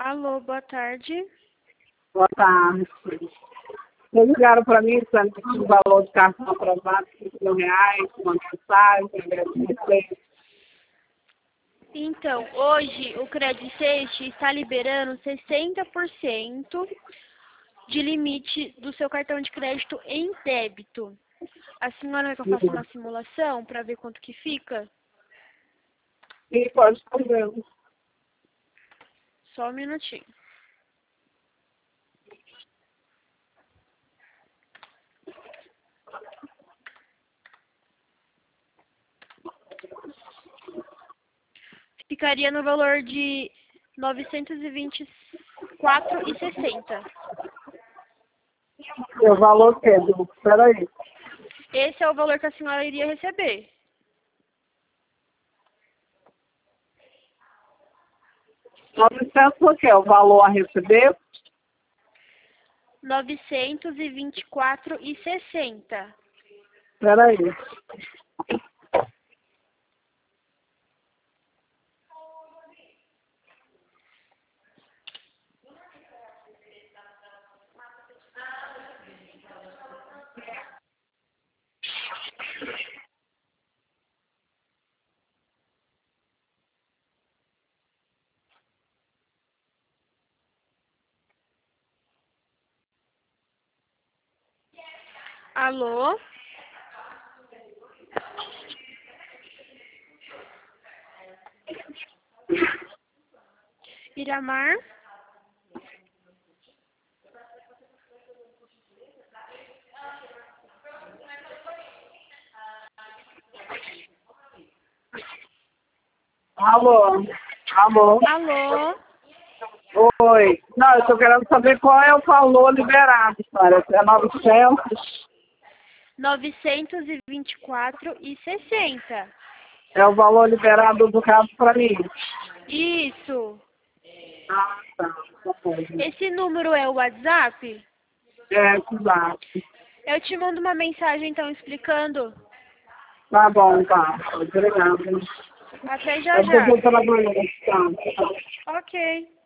Alô, boa tarde. Boa tarde. Eles ligaram para mim, dizendo que tinha o valor de cartão aprovado, R$ 5.000, uma mensagem, Então, hoje o Credit Safe está liberando 60% de limite do seu cartão de crédito em débito. A senhora quer que eu faça uma simulação para ver quanto que fica? e pode fazer. Só um minutinho. Ficaria no valor de R$ 924,60. O valor que é? Espera aí. Esse é o valor que a senhora iria receber. 900 o quê? O valor a receber? R$ 924,60. Espera aí. Alô? Iramar? Alô? Alô? Alô? Oi. Não, eu estou querendo saber qual é o valor liberado, senhora. É 900? 924,60. É o valor liberado do caso para mim. Isso. Ah, tá. Tá bom. Esse número é o WhatsApp? É, exato. Eu te mando uma mensagem, então, explicando. Tá bom, tá. Obrigada. Até já Eu já. vou trabalhar. Tá. Ok.